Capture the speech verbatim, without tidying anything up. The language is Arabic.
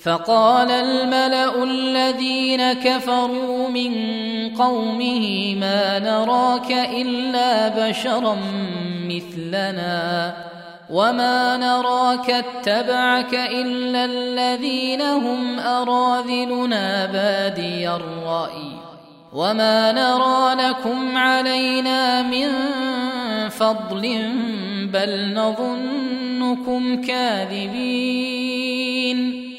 فقال الملأ الذين كفروا من قومه ما نراك إلا بشرا مثلنا وما نراك اتبعك إلا الذين هم أراذلنا بادي الرأي وما نرى لكم علينا من فضل بل نظنكم كاذبين